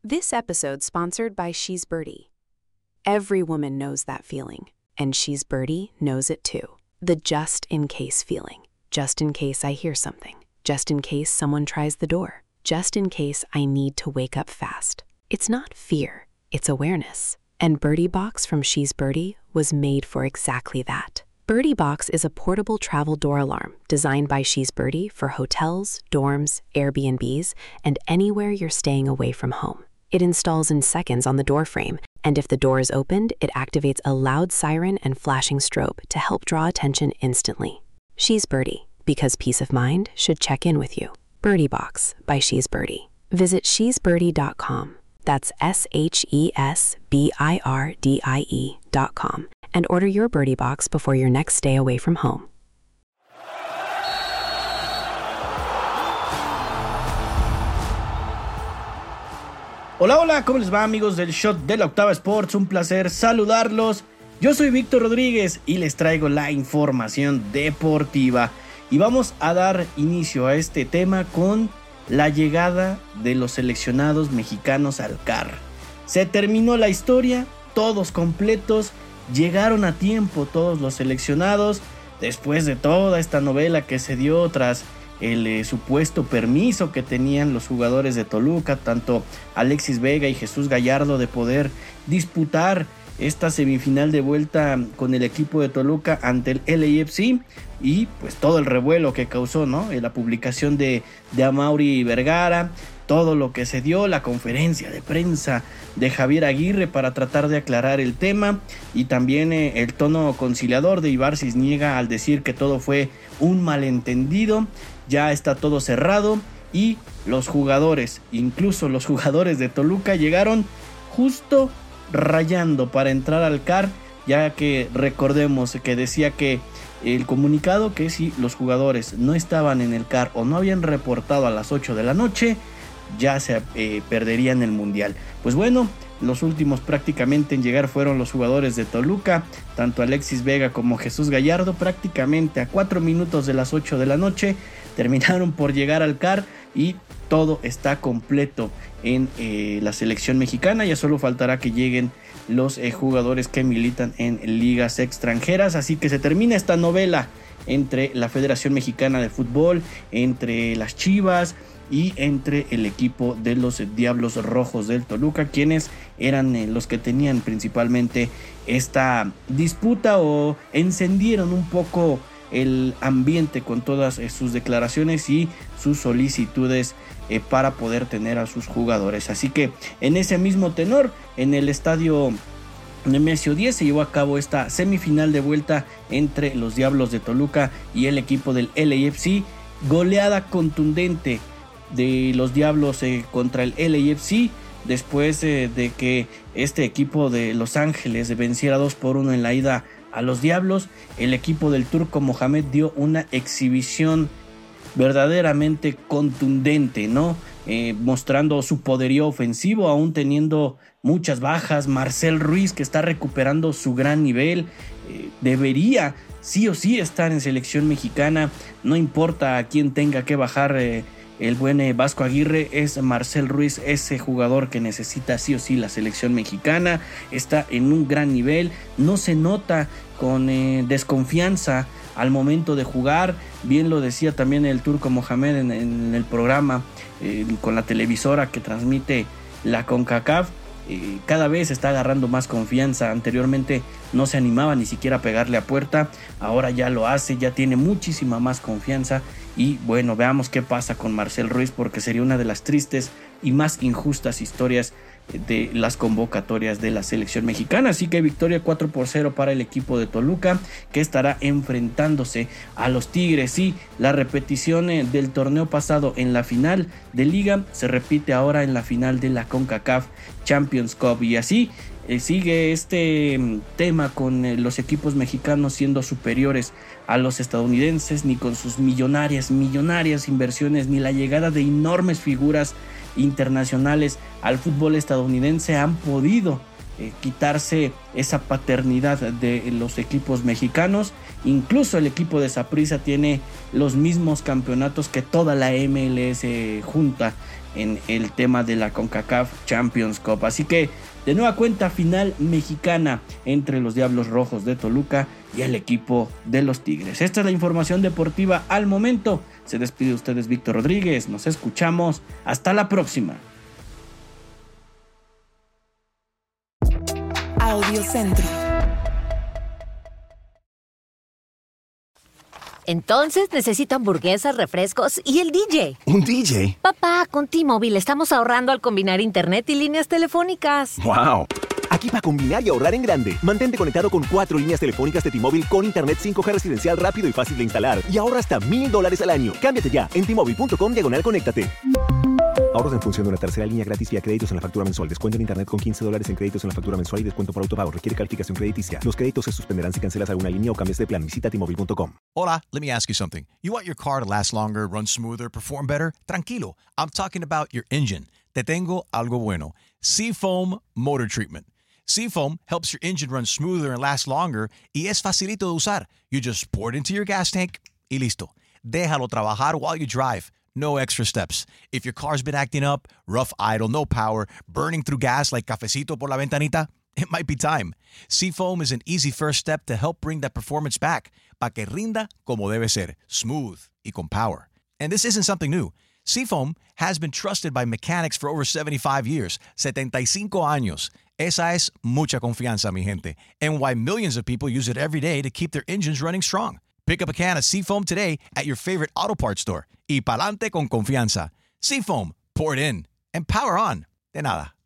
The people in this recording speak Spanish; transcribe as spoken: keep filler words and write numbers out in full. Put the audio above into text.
This episode's sponsored by She's Birdie. Every woman knows that feeling, and She's Birdie knows it too. The just-in-case feeling. Just in case I hear something. Just in case someone tries the door. Just in case I need to wake up fast. It's not fear, it's awareness. And Birdie Box from She's Birdie was made for exactly that. Birdie Box is a portable travel door alarm designed by She's Birdie for hotels, dorms, Airbnbs, and anywhere you're staying away from home. It installs in seconds on the door frame, and if the door is opened, it activates a loud siren and flashing strobe to help draw attention instantly. She's Birdie, because peace of mind should check in with you. Birdie Box by She's Birdie. Visit she's birdie dot com. That's S H E S B I R D I E dot com. And order your Birdie Box before your next stay away from home. Hola, hola, ¿cómo les va, amigos del Shot de la Octava Sports? Un placer saludarlos. Yo soy Víctor Rodríguez y les traigo la información deportiva. Y vamos a dar inicio a este tema con la llegada de los seleccionados mexicanos al C A R. Se terminó la historia, todos completos, llegaron a tiempo todos los seleccionados, después de toda esta novela que se dio tras el eh, supuesto permiso que tenían los jugadores de Toluca, tanto Alexis Vega y Jesús Gallardo, de poder disputar esta semifinal de vuelta con el equipo de Toluca ante el L A F C, y pues todo el revuelo que causó, ¿no? La publicación de, de Amaury Vergara, todo lo que se dio, la conferencia de prensa de Javier Aguirre para tratar de aclarar el tema, y también eh, el tono conciliador de Ibar Cisniega al decir que todo fue un malentendido, ya está todo cerrado, y los jugadores, incluso los jugadores de Toluca, llegaron justo rayando para entrar al C A R, ya que recordemos que decía que el comunicado que si los jugadores no estaban en el C A R o no habían reportado a las ocho de la noche, ya se eh, perderían el mundial. Pues bueno, los últimos prácticamente en llegar fueron los jugadores de Toluca, tanto Alexis Vega como Jesús Gallardo, prácticamente a cuatro minutos de las ocho de la noche terminaron por llegar al C A R, y todo está completo en eh, la selección mexicana. Ya solo faltará que lleguen los eh, jugadores que militan en ligas extranjeras, así que se termina esta novela entre la Federación Mexicana de Fútbol, entre las Chivas y entre el equipo de los Diablos Rojos del Toluca, quienes eran eh, los que tenían principalmente esta disputa o encendieron un poco el ambiente con todas eh, sus declaraciones y sus solicitudes eh, para poder tener a sus jugadores. Así que en ese mismo tenor, en el estadio Nemesio diez se llevó a cabo esta semifinal de vuelta entre los Diablos de Toluca y el equipo del L A F C. Goleada contundente de los Diablos eh, contra el L A F C, después eh, de que este equipo de Los Ángeles venciera dos por uno en la ida a los Diablos. El equipo del Turco Mohamed dio una exhibición verdaderamente contundente, ¿no? Eh, mostrando su poderío ofensivo, aún teniendo muchas bajas. Marcel Ruiz, que está recuperando su gran nivel, eh, debería sí o sí estar en selección mexicana, no importa a quién tenga que bajar eh, el buen eh, Vasco Aguirre, es Marcel Ruiz ese jugador que necesita sí o sí la selección mexicana. Está en un gran nivel, no se nota con eh, desconfianza al momento de jugar. Bien lo decía también el Turco Mohamed en, en el programa eh, con la televisora que transmite la CONCACAF. Eh, cada vez está agarrando más confianza. Anteriormente no se animaba ni siquiera a pegarle a puerta, ahora ya lo hace, ya tiene muchísima más confianza. Y bueno, veamos qué pasa con Marcel Ruiz, porque sería una de las tristes y más injustas historias de las convocatorias de la selección mexicana. Así que victoria cuatro por cero para el equipo de Toluca, que estará enfrentándose a los Tigres. Y la repetición del torneo pasado en la final de liga se repite ahora en la final de la CONCACAF Champions Cup, y así eh, sigue este tema con eh, los equipos mexicanos siendo superiores a los estadounidenses, ni con sus millonarias millonarias inversiones, ni la llegada de enormes figuras internacionales al fútbol estadounidense han podido eh, quitarse esa paternidad de los equipos mexicanos. Incluso el equipo de Saprissa tiene los mismos campeonatos que toda la M L S junta en el tema de la CONCACAF Champions Cup. Así que de nueva cuenta final mexicana entre los Diablos Rojos de Toluca y el equipo de los Tigres. Esta es la información deportiva al momento. Se despide de ustedes Víctor Rodríguez. Nos escuchamos. Hasta la próxima. Audiocentro. Entonces necesito hamburguesas, refrescos y el D J. ¿Un D J? Papá, con T-Mobile estamos ahorrando al combinar internet y líneas telefónicas. ¡Wow! Aquí para combinar y ahorrar en grande. Mantente conectado con cuatro líneas telefónicas de T-Mobile con internet cinco G residencial rápido y fácil de instalar. Y ahorra hasta mil dólares al año. Cámbiate ya en T-Mobile punto com diagonal conéctate. Ahorros en función de una tercera línea gratis vía créditos en la factura mensual. Descuento en internet con quince dólares en créditos en la factura mensual y descuento por autopago. Requiere calificación crediticia. Los créditos se suspenderán si cancelas alguna línea o cambias de plan. Visita T Mobile punto com. Hola, let me ask you something. You want your car to last longer, run smoother, perform better? Tranquilo. I'm talking about your engine. Te tengo algo bueno. Seafoam Motor Treatment. Seafoam helps your engine run smoother and last longer y es facilito de usar. You just pour it into your gas tank y listo. Déjalo trabajar while you drive. No extra steps. If your car's been acting up, rough idle, no power, burning through gas like cafecito por la ventanita, it might be time. Seafoam is an easy first step to help bring that performance back, pa que rinda como debe ser, smooth y con power. And this isn't something new. Seafoam has been trusted by mechanics for over seventy-five years, setenta y cinco años. Esa es mucha confianza, mi gente, and why millions of people use it every day to keep their engines running strong. Pick up a can of Seafoam today at your favorite auto parts store. Y pa'lante con confianza. Seafoam, pour it in and power on. De nada.